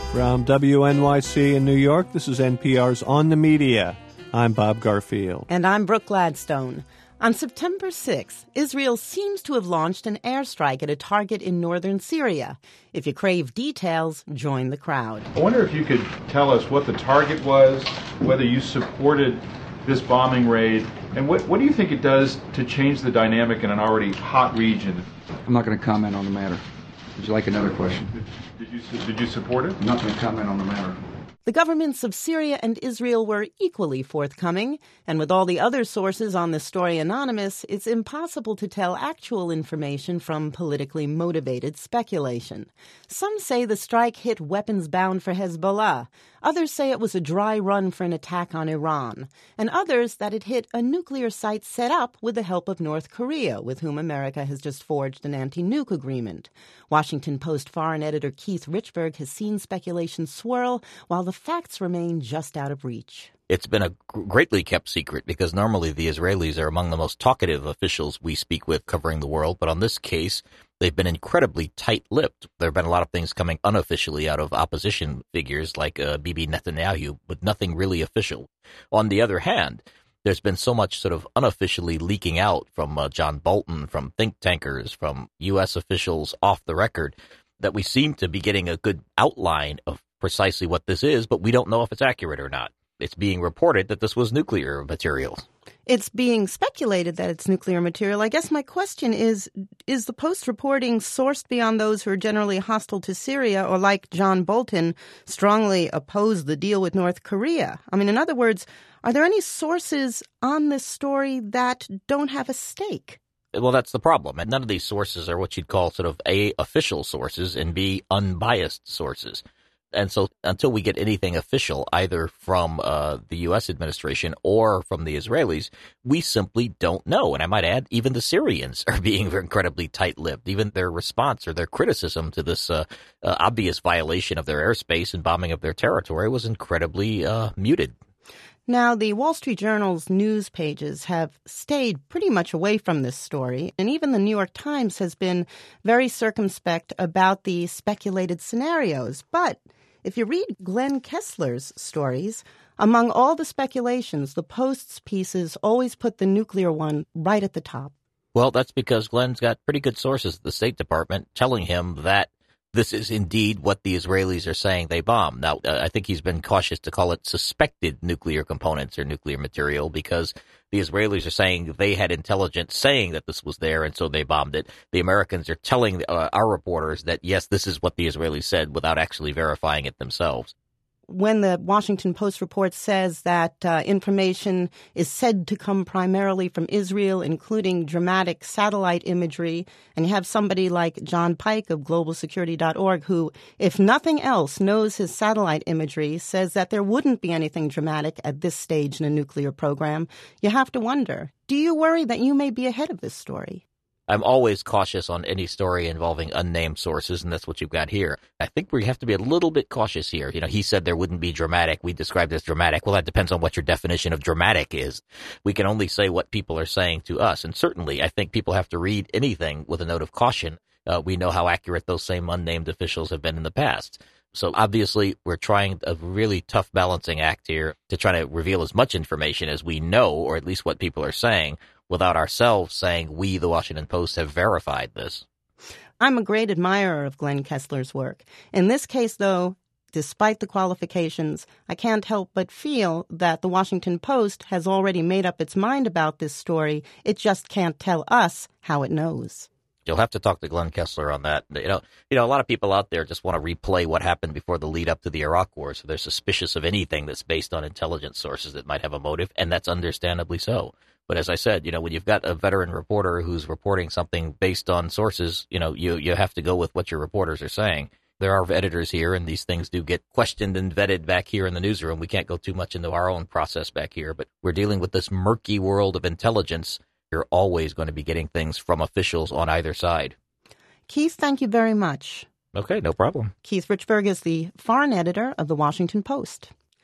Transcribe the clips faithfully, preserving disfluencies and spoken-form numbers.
From W N Y C in New York, this is N P R's On the Media. I'm Bob Garfield. And I'm Brooke Gladstone. On September sixth, Israel seems to have launched an airstrike at a target in northern Syria. If you crave details, join the crowd. I wonder if you could tell us what the target was, whether you supported this bombing raid, and what, what do you think it does to change the dynamic in an already hot region? I'm not going to comment on the matter. Would you like another question? Did you, did you support it? I'm not going to comment on the matter. The governments of Syria and Israel were equally forthcoming, and with all the other sources on this story anonymous, it's impossible to tell actual information from politically motivated speculation. Some say the strike hit weapons bound for Hezbollah. Others say it was a dry run for an attack on Iran. And others that it hit a nuclear site set up with the help of North Korea, with whom America has just forged an anti-nuke agreement. Washington Post foreign editor Keith Richburg has seen speculation swirl, while the facts remain just out of reach. It's been a greatly kept secret because normally the Israelis are among the most talkative officials we speak with covering the world. But on this case, they've been incredibly tight-lipped. There have been a lot of things coming unofficially out of opposition figures like uh, Bibi Netanyahu, but nothing really official. On the other hand, there's been so much sort of unofficially leaking out from uh, John Bolton, from think tankers, from U S officials off the record, that we seem to be getting a good outline of precisely what this is, but we don't know if it's accurate or not. It's being reported that this was nuclear material. It's being speculated that it's nuclear material. I guess my question is, is the Post reporting sourced beyond those who are generally hostile to Syria or, like John Bolton, strongly oppose the deal with North Korea? I mean, in other words, are there any sources on this story that don't have a stake? Well, that's the problem. And none of these sources are what you'd call sort of A, official sources, and B, unbiased sources. And so until we get anything official, either from uh, the U S administration or from the Israelis, we simply don't know. And I might add, even the Syrians are being incredibly tight-lipped. Even their response or their criticism to this uh, uh, obvious violation of their airspace and bombing of their territory was incredibly uh, muted. Now, the Wall Street Journal's news pages have stayed pretty much away from this story, and even the New York Times has been very circumspect about the speculated scenarios. But if you read Glenn Kessler's stories, among all the speculations, the Post's pieces always put the nuclear one right at the top. Well, that's because Glenn's got pretty good sources at the State Department telling him that this is indeed what the Israelis are saying they bombed. Now, uh, I think he's been cautious to call it suspected nuclear components or nuclear material because the Israelis are saying they had intelligence saying that this was there, and so they bombed it. The Americans are telling uh, our reporters that, yes, this is what the Israelis said without actually verifying it themselves. When the Washington Post report says that uh, information is said to come primarily from Israel, including dramatic satellite imagery, and you have somebody like John Pike of global security dot org who, if nothing else, knows his satellite imagery, says that there wouldn't be anything dramatic at this stage in a nuclear program, you have to wonder, do you worry that you may be ahead of this story? I'm always cautious on any story involving unnamed sources, and that's what you've got here. I think we have to be a little bit cautious here. You know, he said there wouldn't be dramatic. We described it as dramatic. Well, that depends on what your definition of dramatic is. We can only say what people are saying to us. And certainly, I think people have to read anything with a note of caution. Uh, we know how accurate those same unnamed officials have been in the past. So obviously, we're trying a really tough balancing act here to try to reveal as much information as we know, or at least what people are saying, without ourselves saying we, the Washington Post, have verified this. I'm a great admirer of Glenn Kessler's work. In this case, though, despite the qualifications, I can't help but feel that the Washington Post has already made up its mind about this story. It just can't tell us how it knows. You'll have to talk to Glenn Kessler on that. You know, you know, a lot of people out there just want to replay what happened before the lead up to the Iraq War. So they're suspicious of anything that's based on intelligence sources that might have a motive, and that's understandably so. But as I said, you know, when you've got a veteran reporter who's reporting something based on sources, you know, you, you have to go with what your reporters are saying. There are editors here, and these things do get questioned and vetted back here in the newsroom. We can't go too much into our own process back here, but we're dealing with this murky world of intelligence. You're always going to be getting things from officials on either side. Keith, thank you very much. Okay, no problem. Keith Richburg is the foreign editor of the Washington Post.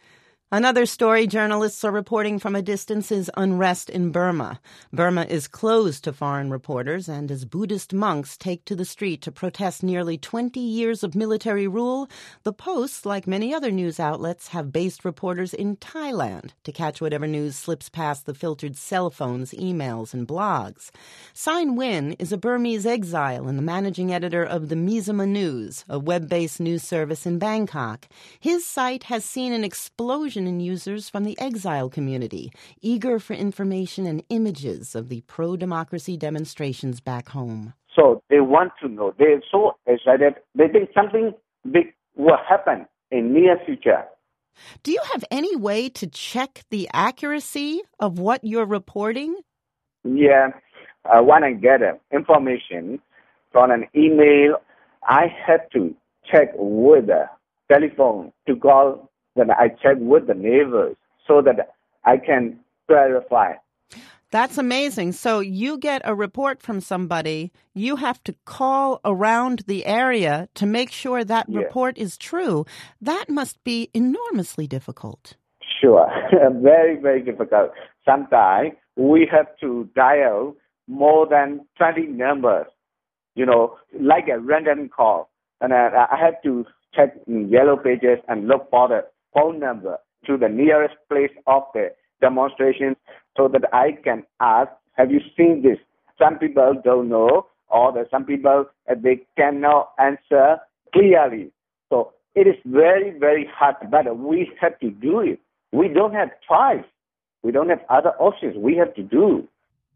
Another story journalists are reporting from a distance is unrest in Burma. Burma is closed to foreign reporters, and as Buddhist monks take to the street to protest nearly twenty years of military rule, the Post, like many other news outlets, have based reporters in Thailand to catch whatever news slips past the filtered cell phones, emails, and blogs. Sein Nguyen is a Burmese exile and the managing editor of the Mizama News, a web-based news service in Bangkok. His site has seen an explosion in users from the exile community, eager for information and images of the pro-democracy demonstrations back home. So they want to know. They're so excited. They think something big will happen in near future. Do you have any way to check the accuracy of what you're reporting? Yeah. Uh, when I get uh, information from an email, I have to check with the telephone to call. Then I check with the neighbors so that I can clarify. That's amazing. So you get a report from somebody, you have to call around the area to make sure that Yeah. report is true. That must be enormously difficult. Sure. Very, very difficult. Sometimes we have to dial more than twenty numbers, you know, like a random call. And I, I have to check in Yellow Pages and look for the phone number to the nearest place of the demonstration so that I can ask, have you seen this? Some people don't know, or the, some people, uh, they cannot answer clearly. So it is very, very hard, but we have to do it. We don't have choice. We don't have other options. We have to do.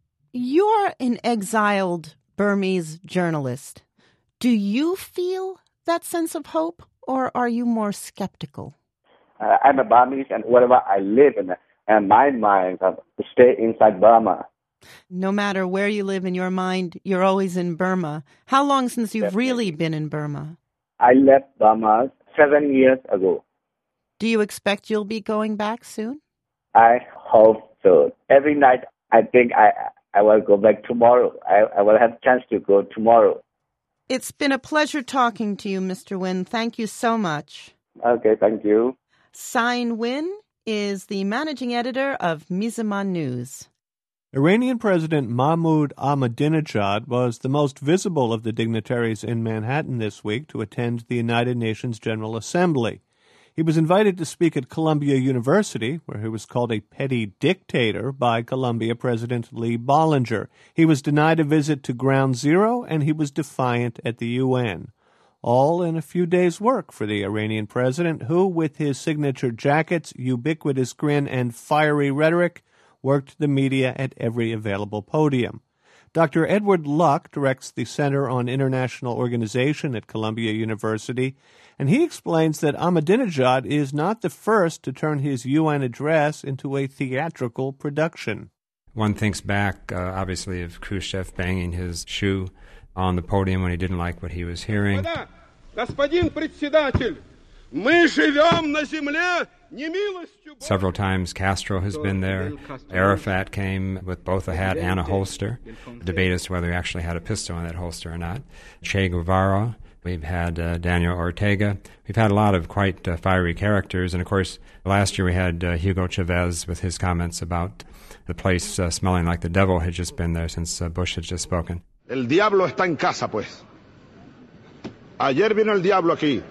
You're an exiled Burmese journalist. Do you feel that sense of hope, or are you more skeptical? Uh, I'm a Burmese, and wherever I live, in, and my mind uh, stay inside Burma. No matter where you live in your mind, you're always in Burma. How long since you've really been in Burma? I left Burma seven years ago. Do you expect you'll be going back soon? I hope so. Every night, I think I I will go back tomorrow. I, I will have a chance to go tomorrow. It's been a pleasure talking to you, Mister Nguyen. Thank you so much. Okay, thank you. Sein Nguyen is the managing editor of Mizama News. Iranian President Mahmoud Ahmadinejad was the most visible of the dignitaries in Manhattan this week to attend the United Nations General Assembly. He was invited to speak at Columbia University, where he was called a petty dictator by Columbia President Lee Bollinger. He was denied a visit to Ground Zero, and he was defiant at the U N. All in a few days' work for the Iranian president, who, with his signature jackets, ubiquitous grin, and fiery rhetoric, worked the media at every available podium. Doctor Edward Luck directs the Center on International Organization at Columbia University, and he explains that Ahmadinejad is not the first to turn his U N address into a theatrical production. One thinks back, uh, obviously, of Khrushchev banging his shoe on the podium when he didn't like what he was hearing. Several times Castro has been there. Arafat came with both a hat and a holster. The debate as to whether he actually had a pistol in that holster or not. Che Guevara. We've had uh, Daniel Ortega. We've had a lot of quite uh, fiery characters. And, of course, last year we had uh, Hugo Chavez with his comments about the place uh, smelling like the devil had just been there since uh, Bush had just spoken. El diablo está en casa, pues. Ayer vino el diablo aquí.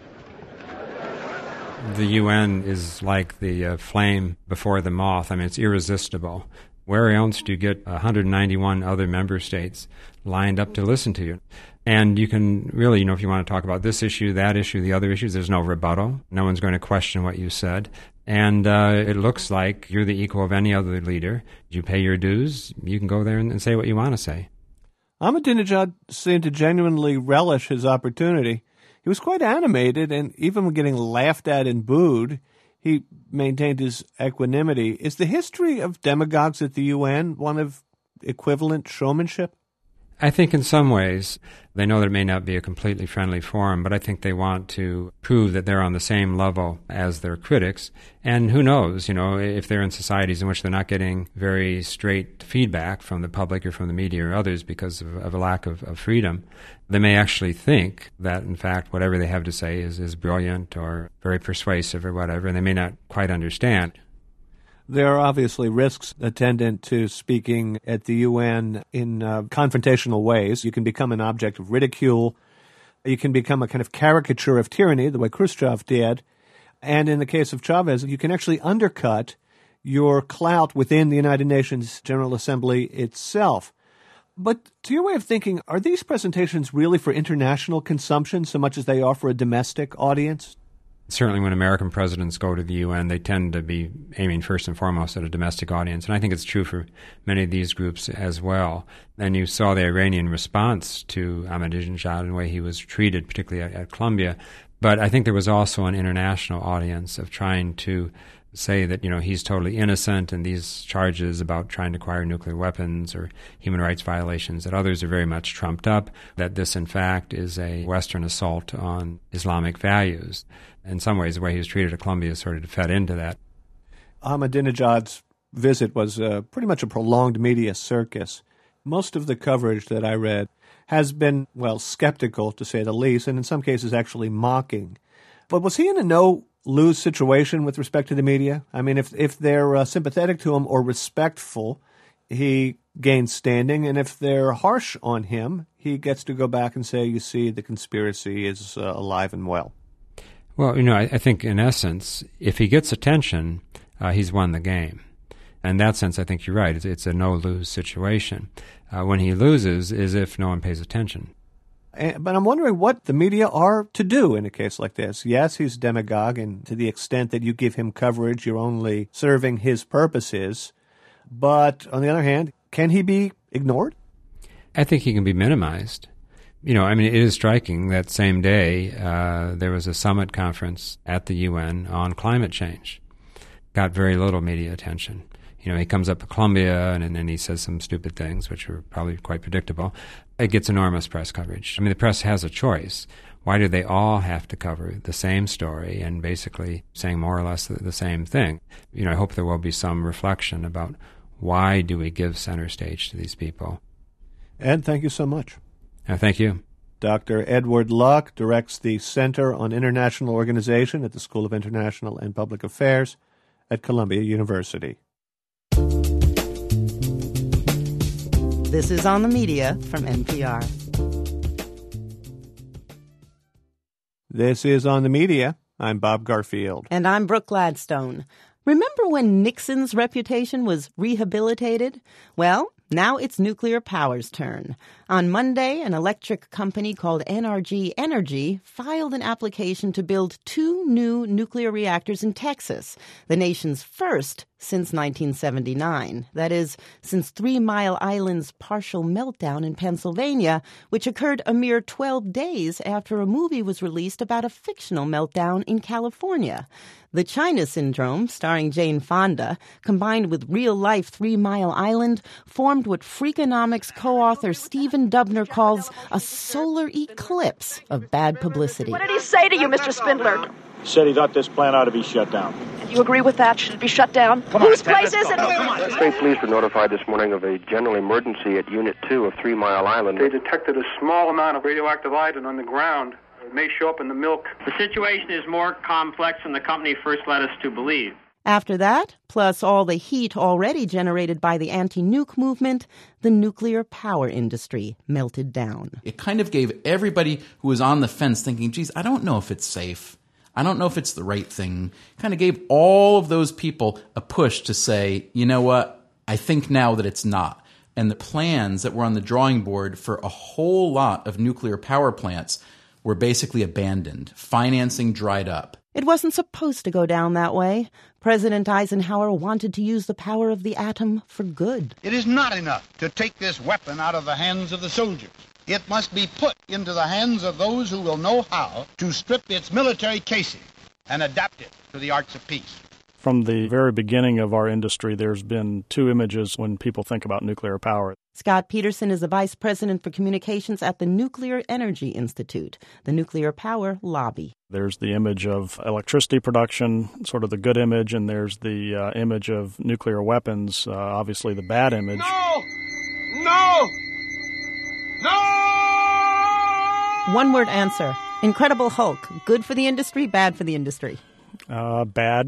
The U N is like the uh, flame before the moth. I mean, it's irresistible. Where else do you get one hundred ninety-one other member states lined up to listen to you? And you can really, you know, if you want to talk about this issue, that issue, the other issues, there's no rebuttal. No one's going to question what you said. And uh, it looks like you're the equal of any other leader. You pay your dues, you can go there and, and say what you want to say. Ahmadinejad seemed to genuinely relish his opportunity. He was quite animated, and even when getting laughed at and booed, he maintained his equanimity. Is the history of demagogues at the U N one of equivalent showmanship? I think in some ways they know that it may not be a completely friendly forum, but I think they want to prove that they're on the same level as their critics. And who knows, you know, if they're in societies in which they're not getting very straight feedback from the public or from the media or others because of, of a lack of, of freedom, they may actually think that, in fact, whatever they have to say is, is brilliant or very persuasive or whatever, and they may not quite understand. There are obviously risks attendant to speaking at the U N in uh, confrontational ways. You can become an object of ridicule. You can become a kind of caricature of tyranny, the way Khrushchev did. And in the case of Chavez, you can actually undercut your clout within the United Nations General Assembly itself. But to your way of thinking, are these presentations really for international consumption so much as they are for a domestic audience? Certainly when American presidents go to the U N, they tend to be aiming first and foremost at a domestic audience. And I think it's true for many of these groups as well. And you saw the Iranian response to Ahmadinejad and the way he was treated, particularly at, at Columbia. But I think there was also an international audience of trying to say that, you know, he's totally innocent and these charges about trying to acquire nuclear weapons or human rights violations, that others are very much trumped up, that this, in fact, is a Western assault on Islamic values. In some ways, the way he was treated at Columbia sort of fed into that. Ahmadinejad's visit was uh, pretty much a prolonged media circus. Most of the coverage that I read has been, well, skeptical, to say the least, and in some cases actually mocking. But was he in a no-lose situation with respect to the media? I mean, if if they're uh, sympathetic to him or respectful, he gains standing, and if they're harsh on him, he gets to go back and say, you see, the conspiracy is uh, alive and well. Well, you know, I, I think in essence, if he gets attention, uh, he's won the game. In that sense, I think you're right. It's, it's a no-lose situation. Uh, when he loses is if no one pays attention. And, but I'm wondering what the media are to do in a case like this. Yes, he's a demagogue, and to the extent that you give him coverage, you're only serving his purposes. But on the other hand, can he be ignored? I think he can be minimized. You know, I mean, it is striking that same day uh, there was a summit conference at the U N on climate change. Got very little media attention. You know, he comes up to Columbia and, and then he says some stupid things, which are probably quite predictable. It gets enormous press coverage. I mean, the press has a choice. Why do they all have to cover the same story and basically saying more or less the, the same thing? You know, I hope there will be some reflection about why do we give center stage to these people. Ed, thank you so much. Uh, thank you. Doctor Edward Luck directs the Center on International Organization at the School of International and Public Affairs at Columbia University. This is On the Media from N P R. This is On the Media. I'm Bob Garfield. And I'm Brooke Gladstone. Remember when Nixon's reputation was rehabilitated? Well, now it's nuclear power's turn. On Monday, an electric company called N R G Energy filed an application to build two new nuclear reactors in Texas, the nation's first since nineteen seventy-nine. That is, since Three Mile Island's partial meltdown in Pennsylvania, which occurred a mere twelve days after a movie was released about a fictional meltdown in California. The China Syndrome, starring Jane Fonda, combined with real-life Three Mile Island, formed what Freakonomics co-author Stephen Dubner calls a solar eclipse of bad publicity. What did he say to you, Mister Spindler? He said he thought this plant ought to be shut down. And you agree with that? Should it be shut down? Come on, Whose Ted, place is go. it? No, come on. State police were notified this morning of a general emergency at Unit two of Three Mile Island. They detected a small amount of radioactive iodine on the ground. It may show up in the milk. The situation is more complex than the company first led us to believe. After that, plus all the heat already generated by the anti-nuke movement, the nuclear power industry melted down. It kind of gave everybody who was on the fence thinking, geez, I don't know if it's safe. I don't know if it's the right thing. Kind of gave all of those people a push to say, you know what, I think now that it's not. And the plans that were on the drawing board for a whole lot of nuclear power plants were basically abandoned. Financing dried up. It wasn't supposed to go down that way. President Eisenhower wanted to use the power of the atom for good. It is not enough to take this weapon out of the hands of the soldiers. It must be put into the hands of those who will know how to strip its military casing and adapt it to the arts of peace. From the very beginning of our industry, there's been two images when people think about nuclear power. Scott Peterson is the vice president for communications at the Nuclear Energy Institute, the nuclear power lobby. There's the image of electricity production, sort of the good image, and there's the uh, image of nuclear weapons, uh, obviously the bad image. No! No! No! One-word answer. Incredible Hulk. Good for the industry, bad for the industry? Uh, bad.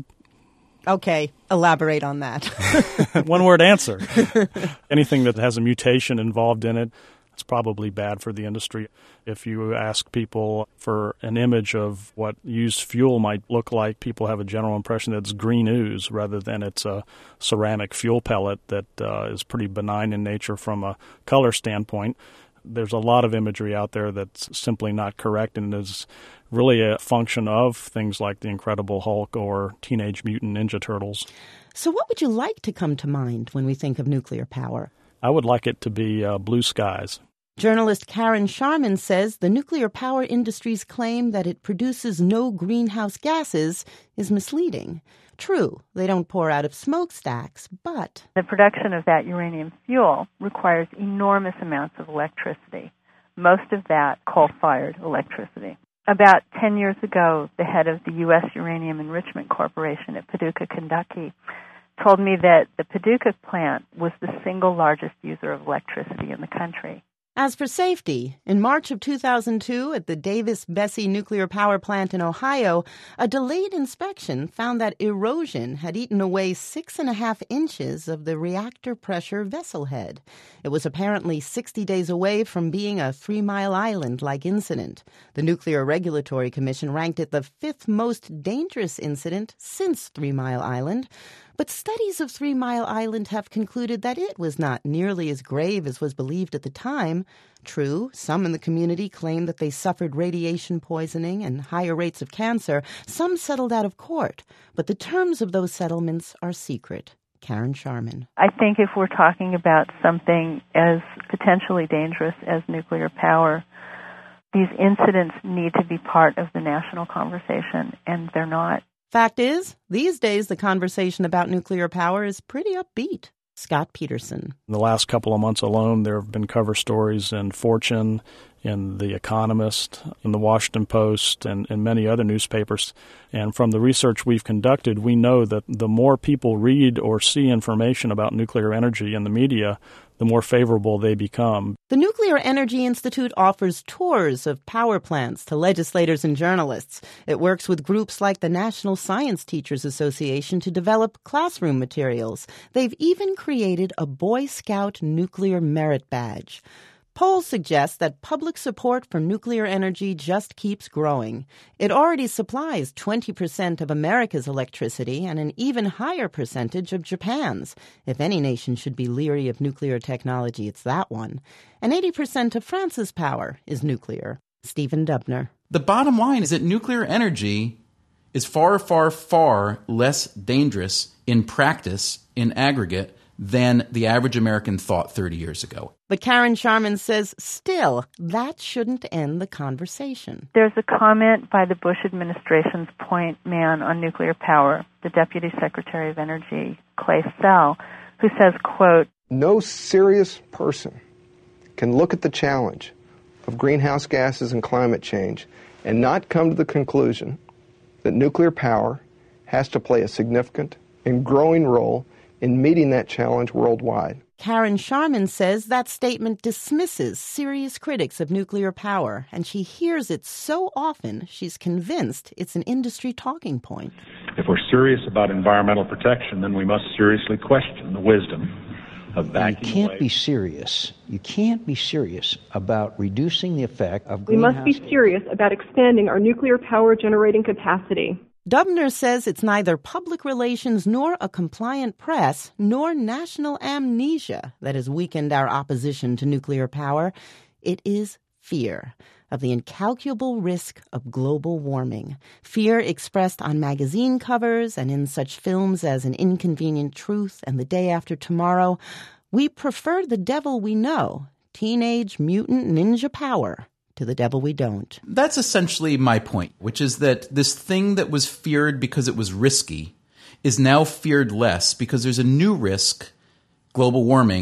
Okay, elaborate on that. One-word answer. Anything that has a mutation involved in it, it's probably bad for the industry. If you ask people for an image of what used fuel might look like, people have a general impression that it's green ooze rather than it's a ceramic fuel pellet that uh, is pretty benign in nature from a color standpoint. There's a lot of imagery out there that's simply not correct and is really a function of things like the Incredible Hulk or Teenage Mutant Ninja Turtles. So what would you like to come to mind when we think of nuclear power? I would like it to be uh, blue skies. Journalist Karen Sharman says the nuclear power industry's claim that it produces no greenhouse gases is misleading. True, they don't pour out of smokestacks, but the production of that uranium fuel requires enormous amounts of electricity, most of that coal-fired electricity. About ten years ago, the head of the U S Uranium Enrichment Corporation at Paducah, Kentucky, told me that the Paducah plant was the single largest user of electricity in the country. As for safety, in March of two thousand two at the Davis-Besse nuclear power plant in Ohio, a delayed inspection found that erosion had eaten away six and a half inches of the reactor pressure vessel head. It was apparently sixty days away from being a Three Mile Island-like incident. The Nuclear Regulatory Commission ranked it the fifth most dangerous incident since Three Mile Island. But studies of Three Mile Island have concluded that it was not nearly as grave as was believed at the time. True, some in the community claimed that they suffered radiation poisoning and higher rates of cancer. Some settled out of court, but the terms of those settlements are secret. Karen Sharman. I think if we're talking about something as potentially dangerous as nuclear power, these incidents need to be part of the national conversation, and they're not. Fact is, these days the conversation about nuclear power is pretty upbeat. Scott Peterson. In the last couple of months alone, there have been cover stories in Fortune, in The Economist, in the Washington Post, and, and many other newspapers. And from the research we've conducted, we know that the more people read or see information about nuclear energy in the media, the more favorable they become. The Nuclear Energy Institute offers tours of power plants to legislators and journalists. It works with groups like the National Science Teachers Association to develop classroom materials. They've even created a Boy Scout nuclear merit badge. Polls suggest that public support for nuclear energy just keeps growing. It already supplies twenty percent of America's electricity and an even higher percentage of Japan's. If any nation should be leery of nuclear technology, it's that one. And eighty percent of France's power is nuclear. Stephen Dubner. The bottom line is that nuclear energy is far, far, far less dangerous in practice, in aggregate, than the average American thought thirty years ago. But Karen Sharman says, still, that shouldn't end the conversation. There's a comment by the Bush administration's point man on nuclear power, the Deputy Secretary of Energy, Clay Sell, who says, quote, "No serious person can look at the challenge of greenhouse gases and climate change and not come to the conclusion that nuclear power has to play a significant and growing role in meeting that challenge worldwide." Karen Sharman says that statement dismisses serious critics of nuclear power, and she hears it so often she's convinced it's an industry talking point. If we're serious about environmental protection, then we must seriously question the wisdom of backing You can't away. be serious. You can't be serious about reducing the effect of We greenhouse must be serious about expanding our nuclear power generating capacity. Dubner says it's neither public relations nor a compliant press nor national amnesia that has weakened our opposition to nuclear power. It is fear of the incalculable risk of global warming. Fear expressed on magazine covers and in such films as An Inconvenient Truth and The Day After Tomorrow. We prefer the devil we know, Teenage Mutant Ninja Power, to the devil we don't. That's essentially my point, which is that this thing that was feared because it was risky is now feared less because there's a new risk, global warming,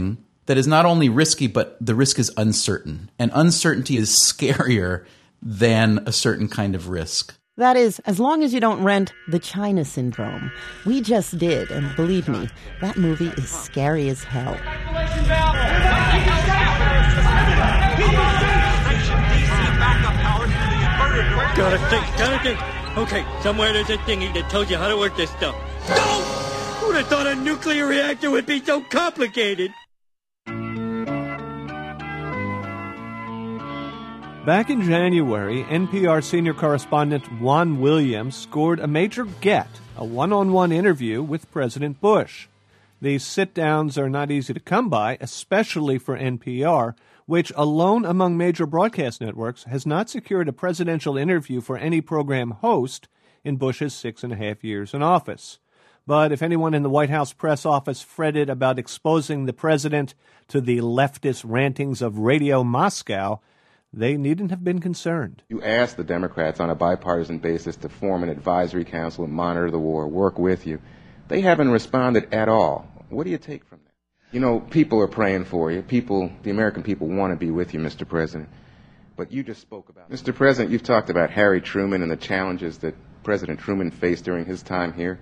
that is not only risky, but the risk is uncertain. And uncertainty is scarier than a certain kind of risk. That is, as long as you don't rent The China Syndrome. We just did, and believe me, that movie is scary as hell. Gotta think, gotta think. Okay, somewhere there's a thingy that tells you how to work this stuff. No! Who'd have thought a nuclear reactor would be so complicated? Back in January, N P R senior correspondent Juan Williams scored a major get, a one-on-one interview with President Bush. These sit-downs are not easy to come by, especially for N P R, which, alone among major broadcast networks, has not secured a presidential interview for any program host in Bush's six and a half years in office. But if anyone in the White House press office fretted about exposing the president to the leftist rantings of Radio Moscow, they needn't have been concerned. You asked the Democrats on a bipartisan basis to form an advisory council and monitor the war, work with you. They haven't responded at all. What do you take from that? You know, people are praying for you. People, the American people want to be with you, Mister President. But you just spoke about... Mister President, you've talked about Harry Truman and the challenges that President Truman faced during his time here.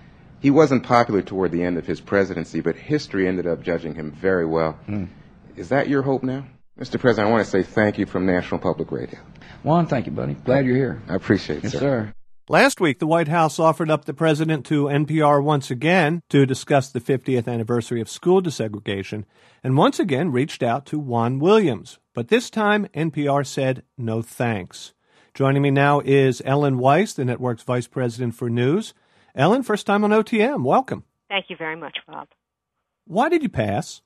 He wasn't popular toward the end of his presidency, but history ended up judging him very well. Mm. Is that your hope now? Mister President, I want to say thank you from National Public Radio. Juan, thank you, buddy. Glad you're here. I appreciate it, yes, sir. sir. Last week, the White House offered up the president to N P R once again to discuss the fiftieth anniversary of school desegregation, and once again reached out to Juan Williams. But this time, N P R said no thanks. Joining me now is Ellen Weiss, the network's vice president for news. Ellen, first time on O T M. Welcome. Thank you very much, Bob. Why did you pass?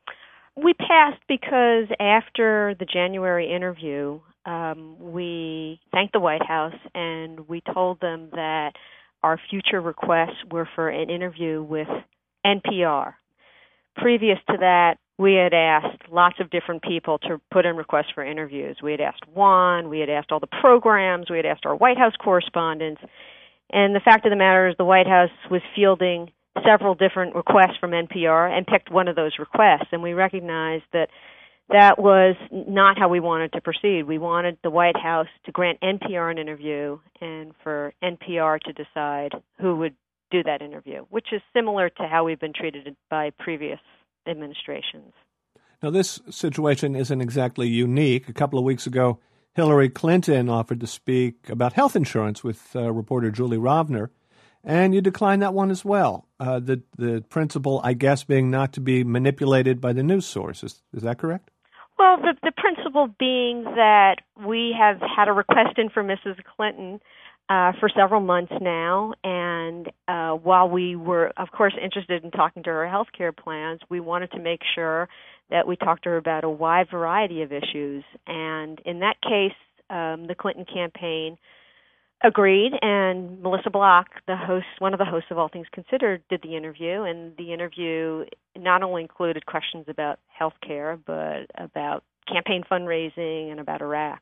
We passed because after the January interview, um, we thanked the White House and we told them that our future requests were for an interview with N P R. Previous to that, we had asked lots of different people to put in requests for interviews. We had asked Juan, we had asked all the programs, we had asked our White House correspondents, and the fact of the matter is the White House was fielding several different requests from N P R and picked one of those requests, and we recognized that that was not how we wanted to proceed. We wanted the White House to grant N P R an interview and for N P R to decide who would do that interview, which is similar to how we've been treated by previous administrations. Now, this situation isn't exactly unique. A couple of weeks ago, Hillary Clinton offered to speak about health insurance with uh, reporter Julie Rovner, and you declined that one as well. Uh, the the principle, I guess, being not to be manipulated by the news sources. Is that correct? Well, the, the principle being that we have had a request in for Missus Clinton uh, for several months now, and uh, while we were, of course, interested in talking to her health care plans, we wanted to make sure that we talked to her about a wide variety of issues. And in that case, um, the Clinton campaign agreed, and Melissa Block, the host, one of the hosts of All Things Considered, did the interview, and the interview not only included questions about health care, but about campaign fundraising and about Iraq.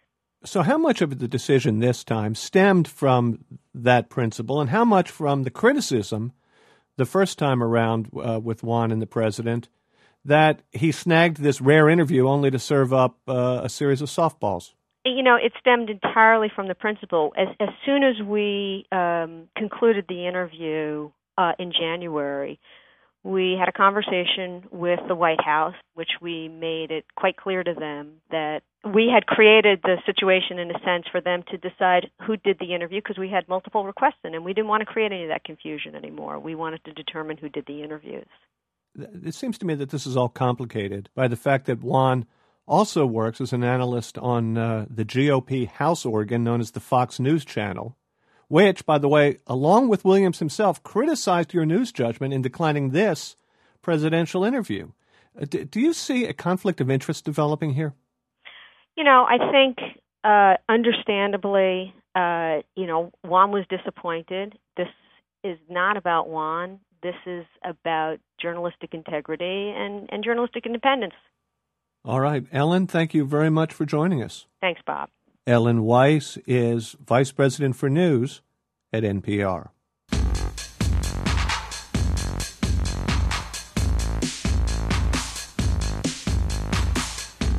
So how much of the decision this time stemmed from that principle, and how much from the criticism the first time around uh, with Juan and the president that he snagged this rare interview only to serve up uh, a series of softballs? You know, it stemmed entirely from the principle. As, as soon as we um, concluded the interview uh, in January, we had a conversation with the White House, which we made it quite clear to them that we had created the situation in a sense for them to decide who did the interview, because we had multiple requests in, and we didn't want to create any of that confusion anymore. We wanted to determine who did the interviews. It seems to me that this is all complicated by the fact that Juan also works as an analyst on uh, the G O P House organ known as the Fox News Channel, which, by the way, along with Williams himself, criticized your news judgment in declining this presidential interview. Uh, do, do you see a conflict of interest developing here? You know, I think, uh, understandably, uh, you know, Juan was disappointed. This is not about Juan. This is about journalistic integrity and, and journalistic independence. All right. Ellen, thank you very much for joining us. Thanks, Bob. Ellen Weiss is Vice President for News at N P R.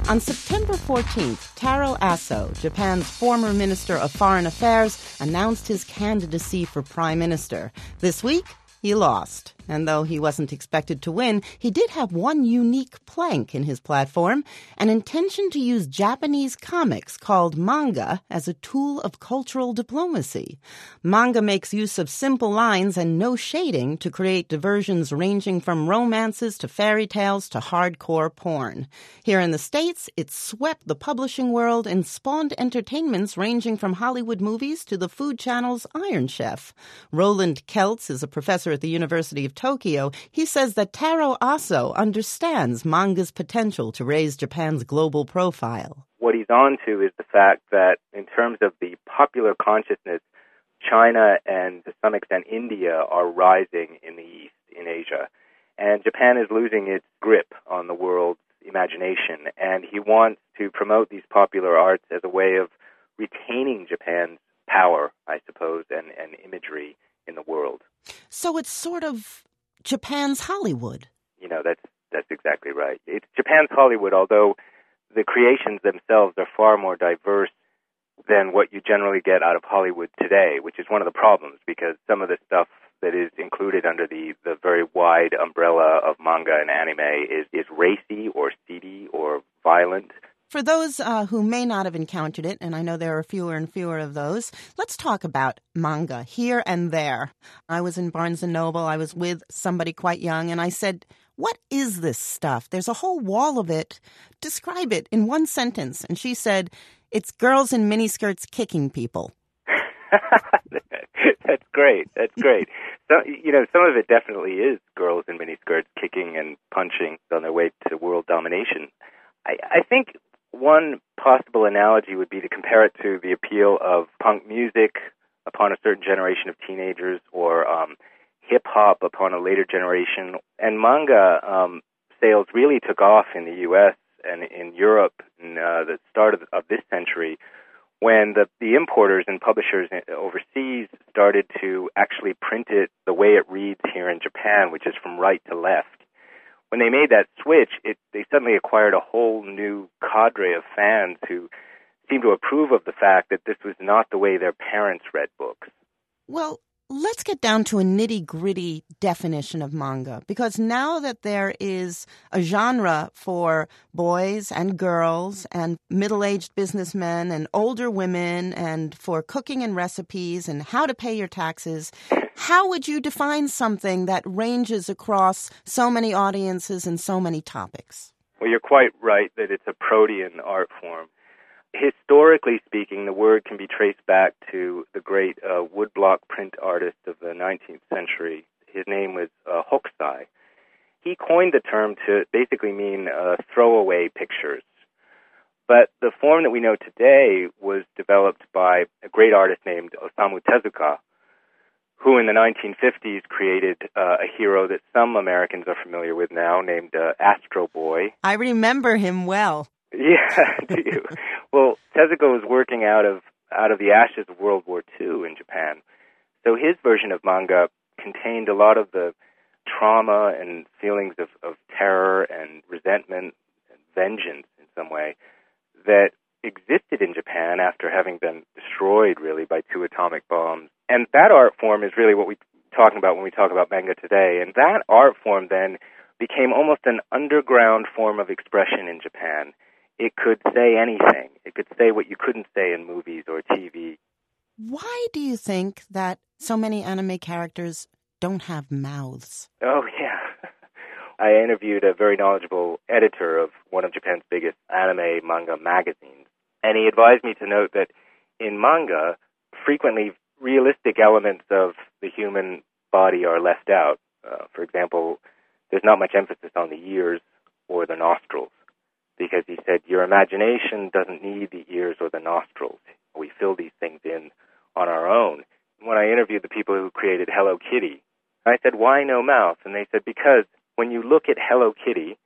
On September fourteenth, Taro Aso, Japan's former Minister of Foreign Affairs, announced his candidacy for Prime Minister. This week, he lost. And though he wasn't expected to win, he did have one unique plank in his platform, an intention to use Japanese comics called manga as a tool of cultural diplomacy. Manga makes use of simple lines and no shading to create diversions ranging from romances to fairy tales to hardcore porn. Here in the States, it swept the publishing world and spawned entertainments ranging from Hollywood movies to the Food Channel's Iron Chef. Roland Keltz is a professor at the University of Tokyo. He says that Taro Aso understands manga's potential to raise Japan's global profile. What he's on to is the fact that in terms of the popular consciousness, China and to some extent India are rising in the East, in Asia. And Japan is losing its grip on the world's imagination. And he wants to promote these popular arts as a way of retaining Japan's power, I suppose, and, and imagery in the world. So it's sort of Japan's Hollywood. You know, that's that's exactly right. It's Japan's Hollywood, although the creations themselves are far more diverse than what you generally get out of Hollywood today, which is one of the problems, because some of the stuff that is included under the, the very wide umbrella of manga and anime is, is racy or seedy or violent. For those uh, who may not have encountered it, and I know there are fewer and fewer of those, let's talk about manga here and there. I was in Barnes and Noble. I was with somebody quite young, and I said, what is this stuff? There's a whole wall of it. Describe it in one sentence. And she said, it's girls in miniskirts kicking people. That's great. That's great. So, you know, some of it definitely is girls in miniskirts kicking and punching on their way to world domination. I, I think one possible analogy would be to compare it to the appeal of punk music upon a certain generation of teenagers, or um, hip-hop upon a later generation. And manga um, sales really took off in the U S and in Europe in uh, the start of, of this century, when the, the importers and publishers overseas started to actually print it the way it reads here in Japan, which is from right to left. When they made that switch, it, they suddenly acquired a whole new cadre of fans who seemed to approve of the fact that this was not the way their parents read books. Well, let's get down to a nitty-gritty definition of manga, because now that there is a genre for boys and girls and middle-aged businessmen and older women, and for cooking and recipes and how to pay your taxes, how would you define something that ranges across so many audiences and so many topics? Well, you're quite right that it's a protean art form. Historically speaking, the word can be traced back to the great uh, woodblock print artist of the nineteenth century. His name was uh, Hokusai. He coined the term to basically mean uh, throwaway pictures. But the form that we know today was developed by a great artist named Osamu Tezuka, who in the nineteen fifties created uh, a hero that some Americans are familiar with now, named uh, Astro Boy. I remember him well. Yeah, do you? Well, Tezuka was working out of out of the ashes of World War Two in Japan. So his version of manga contained a lot of the trauma and feelings of, of terror and resentment and vengeance in some way that existed in Japan after having been destroyed, really, by two atomic bombs. And that art form is really what we're talking about when we talk about manga today. And that art form then became almost an underground form of expression in Japan. It could say anything. It could say what you couldn't say in movies or T V. Why do you think that so many anime characters don't have mouths? Oh, yeah. I interviewed a very knowledgeable editor of one of Japan's biggest anime manga magazines, and he advised me to note that in manga, frequently realistic elements of the human body are left out. Uh, for example, there's not much emphasis on the ears or the nostrils, because he said your imagination doesn't need the ears or the nostrils. We fill these things in on our own. When I interviewed the people who created Hello Kitty, I said, why no mouth? And they said, because when you look at Hello Kitty,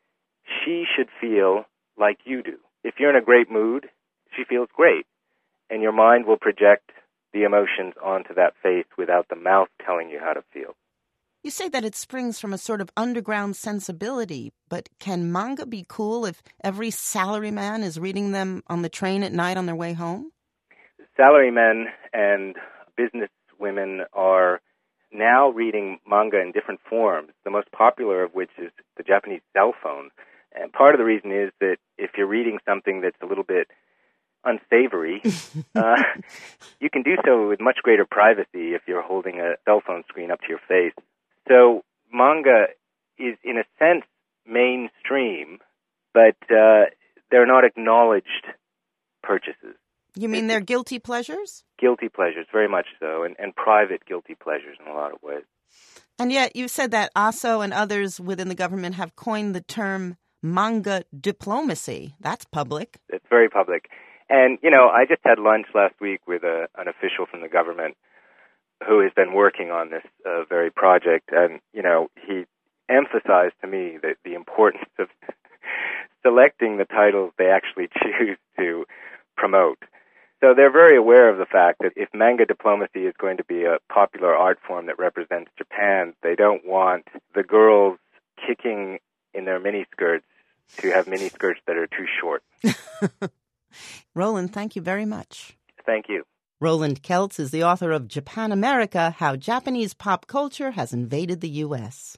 she should feel like you do. If you're in a great mood, she feels great, and your mind will project the emotions onto that face without the mouth telling you how to feel. You say that it springs from a sort of underground sensibility, but can manga be cool if every salaryman is reading them on the train at night on their way home? Salarymen and business women are now reading manga in different forms, the most popular of which is the Japanese cell phone. And part of the reason is that if you're reading something that's a little bit unsavory, uh, you can do so with much greater privacy if you're holding a cell phone screen up to your face. So manga is, in a sense, mainstream, but uh, they're not acknowledged purchases. You mean they're guilty pleasures? Guilty pleasures, very much so, and, and private guilty pleasures in a lot of ways. And yet you said that Aso and others within the government have coined the term manga diplomacy. That's public. It's very public. And, you know, I just had lunch last week with a, an official from the government who has been working on this uh, very project. And, you know, he emphasized to me that the importance of selecting the titles they actually choose to promote. So they're very aware of the fact that if manga diplomacy is going to be a popular art form that represents Japan, they don't want the girls kicking in their miniskirts to have miniskirts that are too short. Roland, thank you very much. Thank you. Roland Keltz is the author of Japan America, How Japanese Pop Culture Has Invaded the U S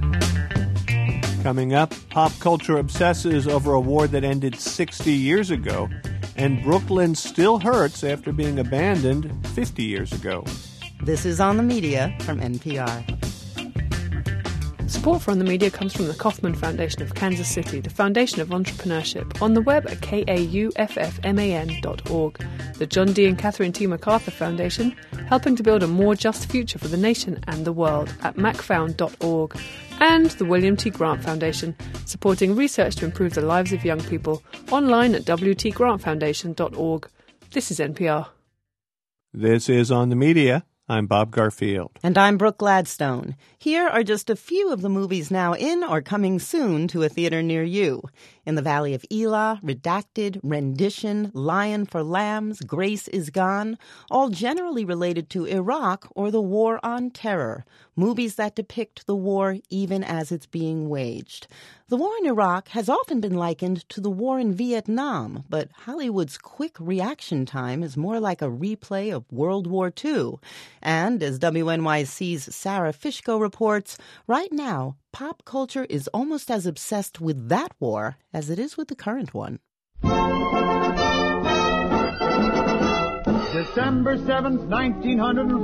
Coming up, pop culture obsesses over a war that ended sixty years ago, and Brooklyn still hurts after being abandoned fifty years ago. This is On the Media from N P R. Support for On the Media comes from the Kauffman Foundation of Kansas City, the foundation of entrepreneurship, on the web at kauffman dot org. The John D. and Catherine T. MacArthur Foundation, helping to build a more just future for the nation and the world at macfound dot org. And the William T. Grant Foundation, supporting research to improve the lives of young people, online at w t grant foundation dot org. This is N P R. This is On the Media. I'm Bob Garfield. And I'm Brooke Gladstone. Here are just a few of the movies now in or coming soon to a theater near you. In the Valley of Elah, Redacted, Rendition, Lion for Lambs, Grace is Gone, all generally related to Iraq or the War on Terror, movies that depict the war even as it's being waged. The war in Iraq has often been likened to the war in Vietnam, but Hollywood's quick reaction time is more like a replay of World War Two. And as W N Y C's Sarah Fishko reports, right now, pop culture is almost as obsessed with that war as it is with the current one. December seventh, nineteen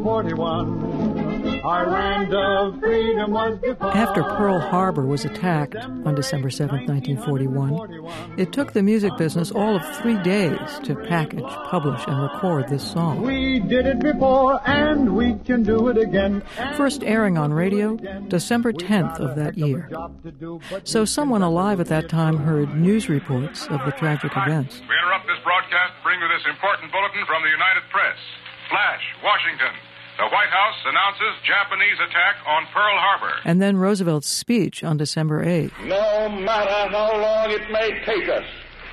forty-one, our land of freedom was defined. After Pearl Harbor was attacked on December seventh, nineteen forty-one, it took the music business all of three days to package, publish, and record this song. We did it before, and we can do it again. First airing on radio, December tenth of that year. So someone alive at that time heard news reports of the tragic events. We interrupt this broadcast to bring you this important bulletin from the United Press. Flash, Washington. The White House announces Japanese attack on Pearl Harbor. And then Roosevelt's speech on December eighth. No matter how long it may take us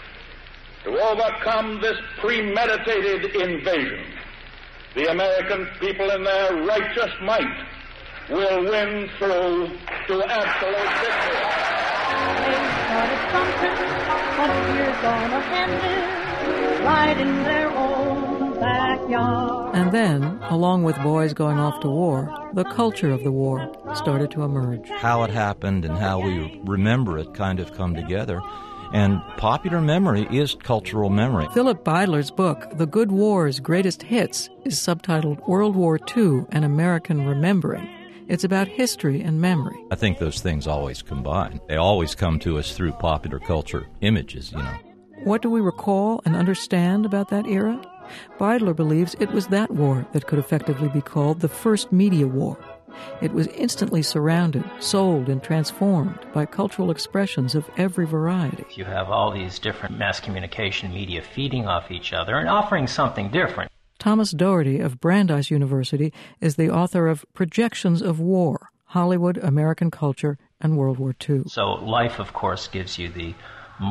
to overcome this premeditated invasion, the American people in their righteous might will win through to absolute victory. They started something, but we're gonna end it right in their own backyard. And then, along with boys going off to war, the culture of the war started to emerge. How it happened and how we remember it kind of come together. And popular memory is cultural memory. Philip Beidler's book, The Good War's Greatest Hits, is subtitled World War Two, An American Remembering. It's about history and memory. I think those things always combine. They always come to us through popular culture images, you know. What do we recall and understand about that era? Beidler believes it was that war that could effectively be called the first media war. It was instantly surrounded, sold, and transformed by cultural expressions of every variety. You have all these different mass communication media feeding off each other and offering something different. Thomas Doherty of Brandeis University is the author of Projections of War, Hollywood, American Culture, and World War Two. So Life, of course, gives you the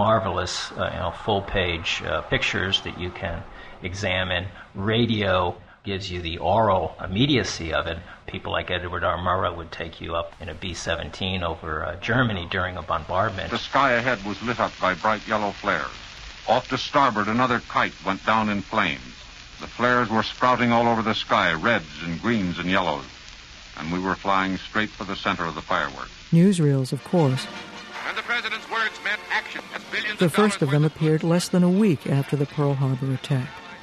marvelous uh, you know, full-page uh, pictures that you can examine. Radio gives you the oral immediacy of it. People like Edward R. Murrow would take you up in a B seventeen over uh, Germany during a bombardment. The sky ahead was lit up by bright yellow flares. Off to starboard, another kite went down in flames. The flares were sprouting all over the sky, reds and greens and yellows, and we were flying straight for the center of the fireworks. Newsreels, of course. And the president's words meant action. The first of them appeared less than a week after the Pearl Harbor attack.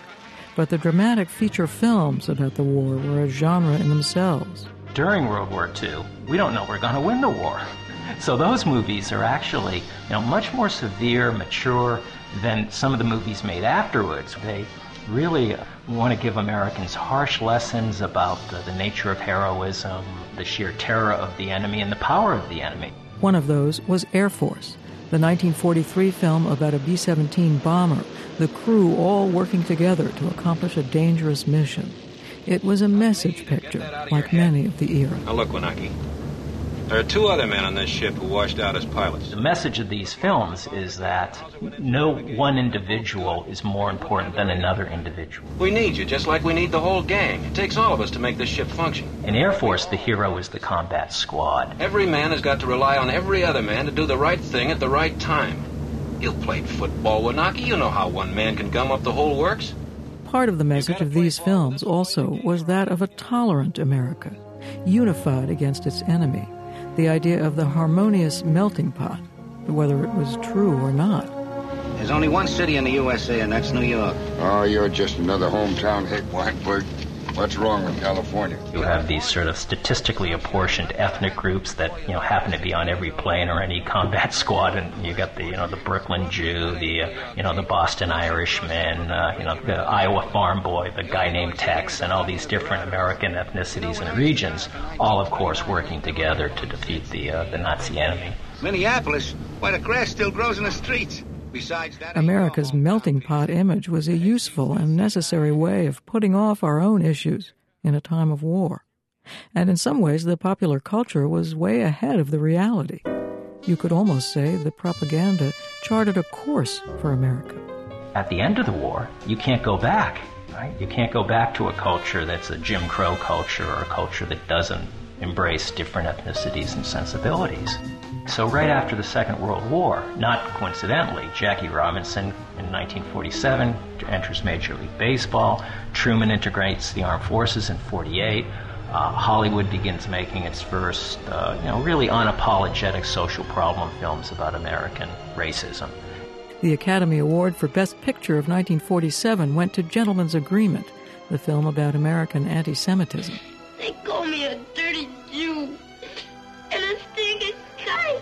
But the dramatic feature films about the war were a genre in themselves. During World War Two, we don't know we're going to win the war. So those movies are actually, you know, much more severe, mature than some of the movies made afterwards. They really want to give Americans harsh lessons about uh, the nature of heroism, the sheer terror of the enemy, and the power of the enemy. One of those was Air Force, the nineteen forty-three film about a B seventeen bomber, the crew all working together to accomplish a dangerous mission. It was a message picture, like many of the era. Now look, Wanaki, there are two other men on this ship who washed out as pilots. The message of these films is that no one individual is more important than another individual. We need you, just like we need the whole gang. It takes all of us to make this ship function. In Air Force, the hero is the combat squad. Every man has got to rely on every other man to do the right thing at the right time. You played football, Wanaki. You know how one man can gum up the whole works. Part of the message of these films also was that of a tolerant America, unified against its enemy. The idea of the harmonious melting pot, whether it was true or not. There's only one city in the U S A, and that's New York. Oh, you're just another hometown hick, Blackbird. What's wrong with California? You have these sort of statistically apportioned ethnic groups that, you know, happen to be on every plane or any combat squad, and you got the, you know, the Brooklyn Jew, the, uh, you know, the Boston Irishman, uh, you know, the Iowa farm boy, the guy named Tex, and all these different American ethnicities and regions, all, of course, working together to defeat the uh, the Nazi enemy. Minneapolis? Why, the grass still grows in the streets. Besides that, America's melting pot image was a useful and necessary way of putting off our own issues in a time of war. And in some ways, the popular culture was way ahead of the reality. You could almost say the propaganda charted a course for America. At the end of the war, you can't go back, right? You can't go back to a culture that's a Jim Crow culture or a culture that doesn't embrace different ethnicities and sensibilities. So right after the Second World War, not coincidentally, Jackie Robinson in nineteen forty-seven enters Major League Baseball. Truman integrates the armed forces in forty-eight. Uh, Hollywood begins making its first, uh, you know, really unapologetic social problem films about American racism. The Academy Award for Best Picture of nineteen forty-seven went to Gentleman's Agreement, the film about American anti-Semitism. They call me a dirty Jew and a stinking kite.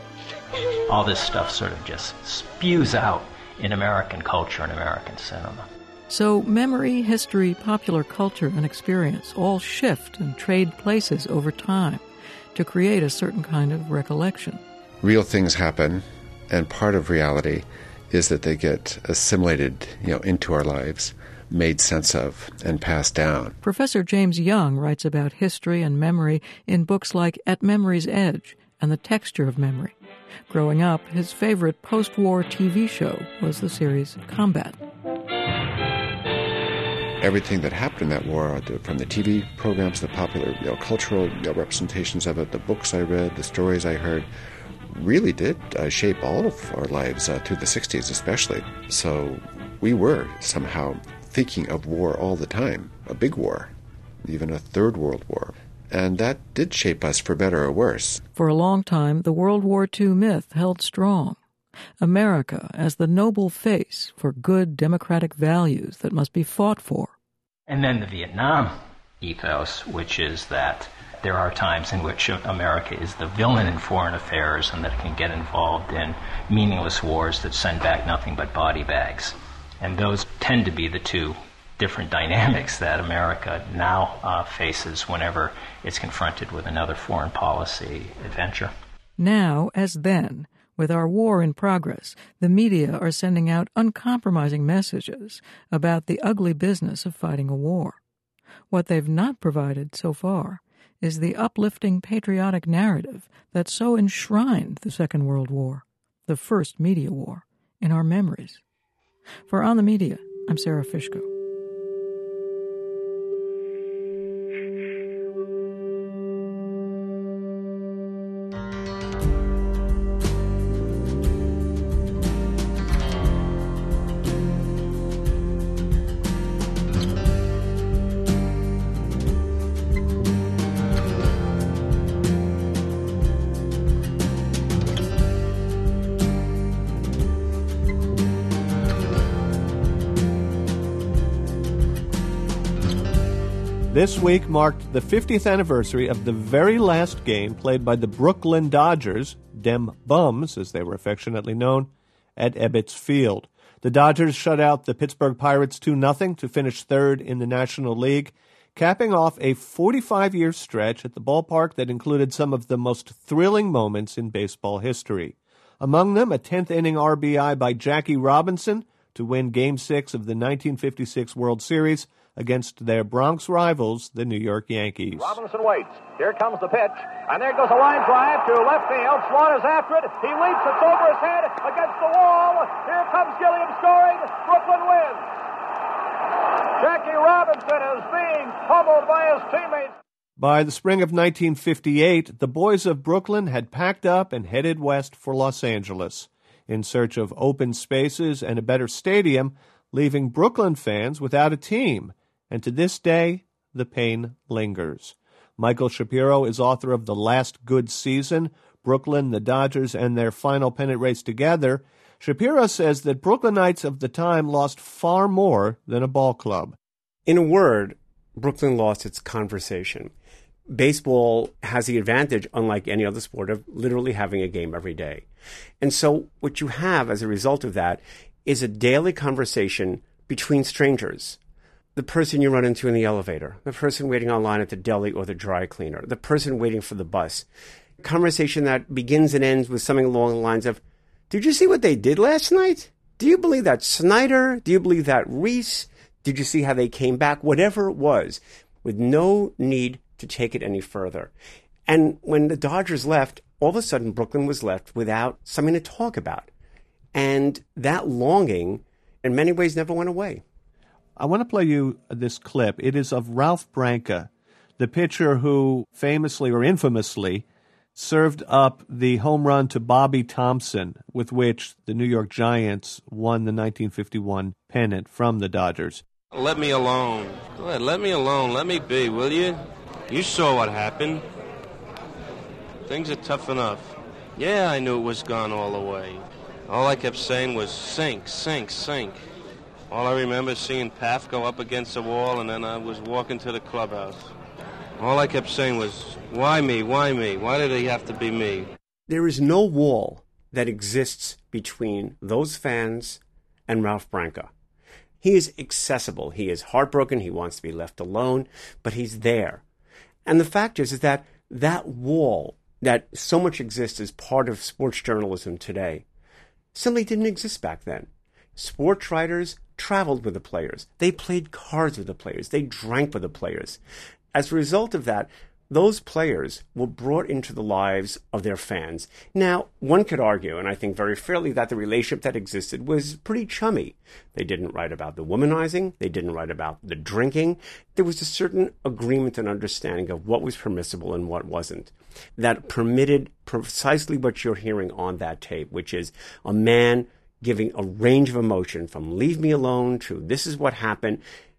All this stuff sort of just spews out in American culture and American cinema. So memory, history, popular culture, and experience all shift and trade places over time to create a certain kind of recollection. Real things happen, and part of reality is that they get assimilated, you know, into our lives, made sense of, and passed down. Professor James Young writes about history and memory in books like At Memory's Edge and The Texture of Memory. Growing up, his favorite post-war T V show was the series Combat. Everything that happened in that war, from the T V programs, the popular, you know, cultural, you know, representations of it, the books I read, the stories I heard, really did uh, shape all of our lives uh, through the sixties especially. So we were somehow thinking of war all the time, a big war, even a third world war. And that did shape us for better or worse. For a long time, the World War Two myth held strong. America as the noble face for good democratic values that must be fought for. And then the Vietnam ethos, which is that there are times in which America is the villain in foreign affairs and that it can get involved in meaningless wars that send back nothing but body bags. And those tend to be the two different dynamics that America now uh, faces whenever it's confronted with another foreign policy adventure. Now, as then, with our war in progress, the media are sending out uncompromising messages about the ugly business of fighting a war. What they've not provided so far is the uplifting patriotic narrative that so enshrined the Second World War, the first media war, in our memories. For On the Media, I'm Sarah Fishko. This week marked the fiftieth anniversary of the very last game played by the Brooklyn Dodgers, Dem Bums, as they were affectionately known, at Ebbets Field. The Dodgers shut out the Pittsburgh Pirates two nothing to finish third in the National League, capping off a forty-five-year stretch at the ballpark that included some of the most thrilling moments in baseball history. Among them, a tenth-inning R B I by Jackie Robinson to win Game six of the nineteen fifty-six World Series against their Bronx rivals, the New York Yankees. Robinson waits. Here comes the pitch. And there goes a line drive to left field. Swan is after it. He leaps. It's over his head against the wall. Here comes Gilliam scoring. Brooklyn wins. Jackie Robinson is being pummeled by his teammates. By the spring of nineteen fifty-eight, the boys of Brooklyn had packed up and headed west for Los Angeles in search of open spaces and a better stadium, leaving Brooklyn fans without a team. And to this day, the pain lingers. Michael Shapiro is author of The Last Good Season, Brooklyn, the Dodgers, and their final pennant race together. Shapiro says that Brooklynites of the time lost far more than a ball club. In a word, Brooklyn lost its conversation. Baseball has the advantage, unlike any other sport, of literally having a game every day. And so what you have as a result of that is a daily conversation between strangers. The person you run into in the elevator, the person waiting online at the deli or the dry cleaner, the person waiting for the bus. Conversation that begins and ends with something along the lines of, did you see what they did last night? Do you believe that Snyder? Do you believe that Reese? Did you see how they came back? Whatever it was, with no need to take it any further. And when the Dodgers left, all of a sudden Brooklyn was left without something to talk about. And that longing, in many ways, never went away. I want to play you this clip. It is of Ralph Branca, the pitcher who famously or infamously served up the home run to Bobby Thompson, with which the New York Giants won the nineteen fifty-one pennant from the Dodgers. Let me alone. Go ahead, let me alone. Let me be, will you? You saw what happened. Things are tough enough. Yeah, I knew it was gone all the way. All I kept saying was sink, sink, sink. All I remember is seeing Paff go up against the wall, and then I was walking to the clubhouse. All I kept saying was, why me, why me? Why did it have to be me? There is no wall that exists between those fans and Ralph Branca. He is accessible. He is heartbroken. He wants to be left alone, but he's there. And the fact is, is that that wall that so much exists as part of sports journalism today simply didn't exist back then. Sports writers traveled with the players. They played cards with the players. They drank with the players. As a result of that, those players were brought into the lives of their fans. Now, one could argue, and I think very fairly, that the relationship that existed was pretty chummy. They didn't write about the womanizing. They didn't write about the drinking. There was a certain agreement and understanding of what was permissible and what wasn't, that permitted precisely what you're hearing on that tape, which is a man giving a range of emotion from leave me alone to this is what happened.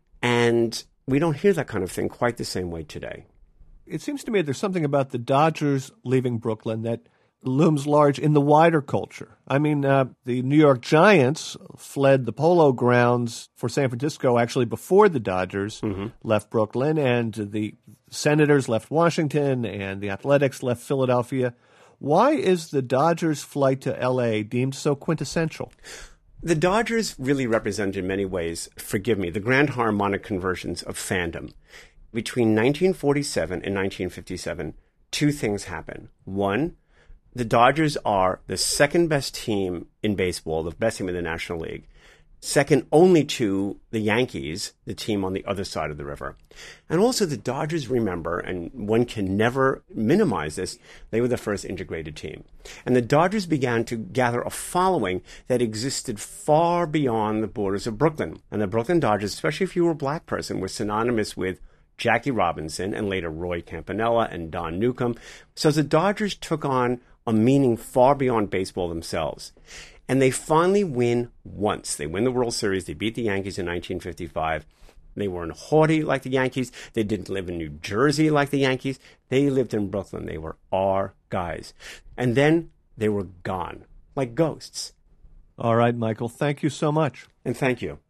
And we don't hear that kind of thing quite the same way today. It seems to me there's something about the Dodgers leaving Brooklyn that looms large in the wider culture. I mean, uh, the New York Giants fled the Polo Grounds for San Francisco actually before the Dodgers mm-hmm. left Brooklyn, and the Senators left Washington, and the Athletics left Philadelphia. Why is the Dodgers' flight to L A deemed so quintessential? The Dodgers really represent in many ways, forgive me, the grand harmonic conversions of fandom. Between nineteen forty-seven and nineteen fifty-seven, two things happen. One, the Dodgers are the second best team in baseball, the best team in the National League. Second only to the Yankees, the team on the other side of the river. And also the Dodgers, remember, and one can never minimize this, they were the first integrated team. And the Dodgers began to gather a following that existed far beyond the borders of Brooklyn. And the Brooklyn Dodgers, especially if you were a black person, were synonymous with Jackie Robinson and later Roy Campanella and Don Newcomb. So the Dodgers took on a meaning far beyond baseball themselves. And they finally win once. They win the World Series. They beat the Yankees in nineteen fifty-five. They weren't haughty like the Yankees. They didn't live in New Jersey like the Yankees. They lived in Brooklyn. They were our guys. And then they were gone, like ghosts. All right, Michael. Thank you so much. And thank you.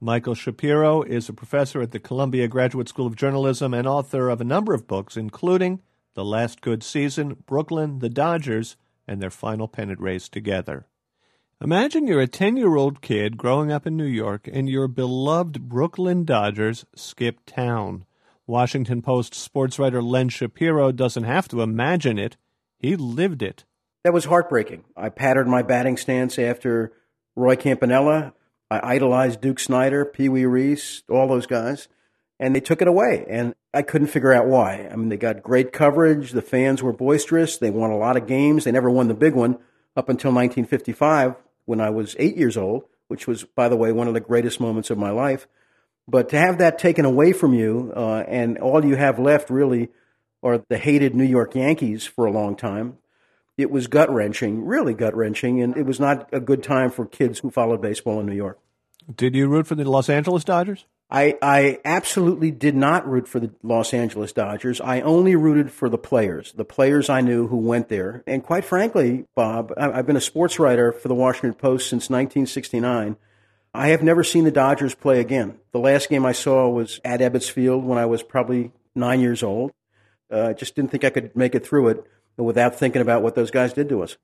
Michael Shapiro is a professor at the Columbia Graduate School of Journalism and author of a number of books, including The Last Good Season, Brooklyn, The Dodgers, and Their Final Pennant Race Together. Imagine you're a ten-year-old kid growing up in New York and your beloved Brooklyn Dodgers skip town. Washington Post sports writer Len Shapiro doesn't have to imagine it. He lived it. That was heartbreaking. I patterned my batting stance after Roy Campanella. I idolized Duke Snider, Pee Wee Reese, all those guys, and they took it away, and I couldn't figure out why. I mean, they got great coverage. The fans were boisterous. They won a lot of games. They never won the big one up until nineteen fifty-five when I was eight years old, which was, by the way, one of the greatest moments of my life. But to have that taken away from you, uh, and all you have left really are the hated New York Yankees for a long time, it was gut-wrenching, really gut-wrenching, and it was not a good time for kids who followed baseball in New York. Did you root for the Los Angeles Dodgers? I, I absolutely did not root for the Los Angeles Dodgers. I only rooted for the players, the players I knew who went there. And quite frankly, Bob, I've been a sports writer for the Washington Post since nineteen sixty-nine. I have never seen the Dodgers play again. The last game I saw was at Ebbets Field when I was probably nine years old. I uh, just didn't think I could make it through it without thinking about what those guys did to us.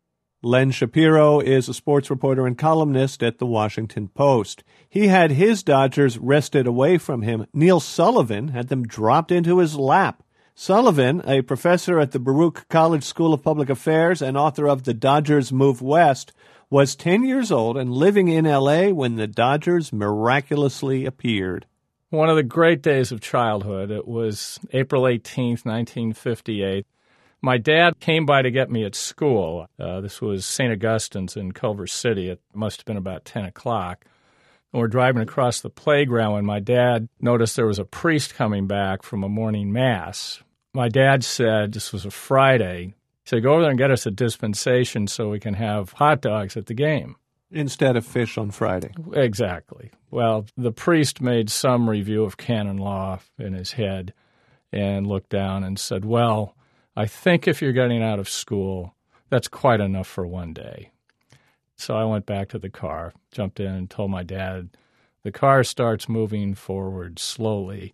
Len Shapiro is a sports reporter and columnist at the Washington Post. He had his Dodgers wrested away from him. Neil Sullivan had them dropped into his lap. Sullivan, a professor at the Baruch College School of Public Affairs and author of The Dodgers Move West, was ten years old and living in L A when the Dodgers miraculously appeared. One of the great days of childhood. It was April eighteenth, nineteen fifty-eight. My dad came by to get me at school. Uh, this was Saint Augustine's in Culver City. It must have been about ten o'clock. And we're driving across the playground when my dad noticed there was a priest coming back from a morning mass. My dad said, this was a Friday, he said, go over there and get us a dispensation so we can have hot dogs at the game. Instead of fish on Friday. Exactly. Well, the priest made some review of canon law in his head and looked down and said, well, I think if you're getting out of school, that's quite enough for one day. So I went back to the car, jumped in and told my dad, the car starts moving forward slowly.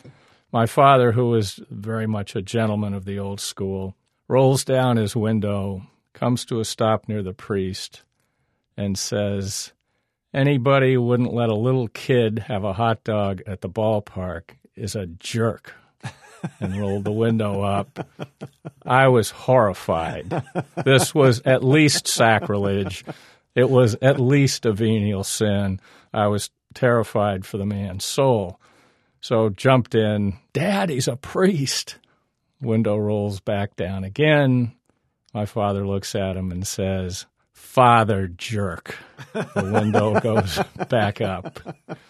My father, who was very much a gentleman of the old school, rolls down his window, comes to a stop near the priest, and says, anybody who wouldn't let a little kid have a hot dog at the ballpark is a jerk. And rolled the window up. I was horrified. This was at least sacrilege. It was at least a venial sin. I was terrified for the man's soul. So jumped in. Dad, he's a priest. Window rolls back down again. My father looks at him and says, Father jerk. The window goes back up.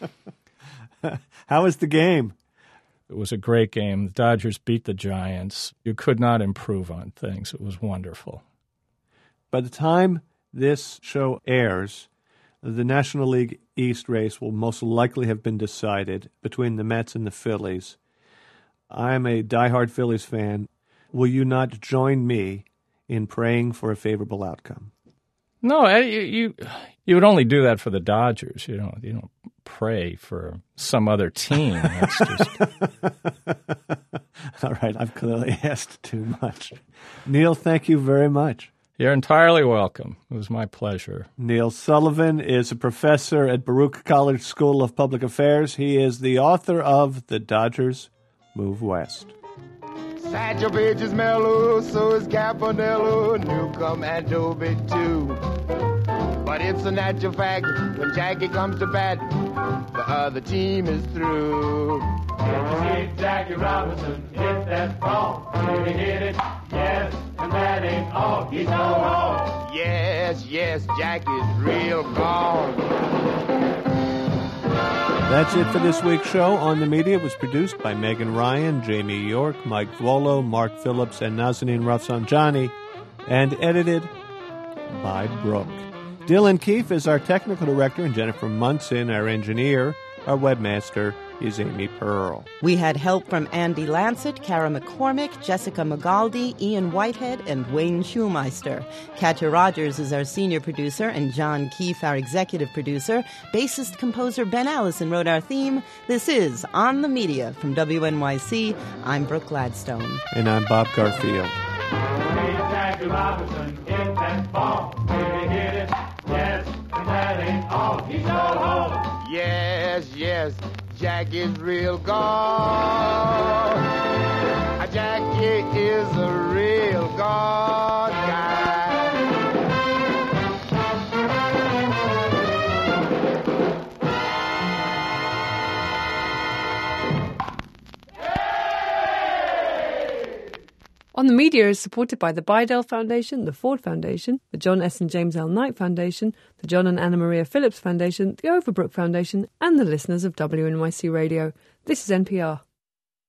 How was the game? It was a great game. The Dodgers beat the Giants. You could not improve on things. It was wonderful. By the time this show airs, the National League East race will most likely have been decided between the Mets and the Phillies. I am a diehard Phillies fan. Will you not join me in praying for a favorable outcome? No, you you, you would only do that for the Dodgers. You don't you don't pray for some other team. That's just... All right, I've clearly asked too much. Neil, thank you very much. You're entirely welcome. It was my pleasure. Neil Sullivan is a professor at Baruch College School of Public Affairs. He is the author of The Dodgers Move West. Satchel Paige is mellow, so is Campanella, Newcomb and Dobie too. But it's a natural fact, when Jackie comes to bat, the other team is through. Did you see Jackie Robinson hit that ball? Did he hit it? Yes, and that ain't all. He's no more. Yes, yes, Jackie's real gone. That's it for this week's show. On the Media was produced by Megan Ryan, Jamie York, Mike Volo, Mark Phillips, and Nazanin Rafsanjani, and edited by Brooke. Dylan Keefe is our technical director, and Jennifer Munson, our engineer. Our webmaster is Amy Pearl. We had help from Andy Lancet, Kara McCormick, Jessica Magaldi, Ian Whitehead, and Wayne Schulmeister. Katja Rogers is our senior producer, and John Keefe, our executive producer. Bassist-composer Ben Allison wrote our theme. This is On the Media from W N Y C. I'm Brooke Gladstone. And I'm Bob Garfield. Hey, Jackie Robinson, hit that ball. Did he hit it? Yes, and that ain't all. He's no home. Yes, yes, Jack is real gone. Jackie is a real God guy. On the Media is supported by the Bidell Foundation, the Ford Foundation, the John S. and James L. Knight Foundation, the John and Anna Maria Phillips Foundation, the Overbrook Foundation, and the listeners of W N Y C Radio. This is N P R.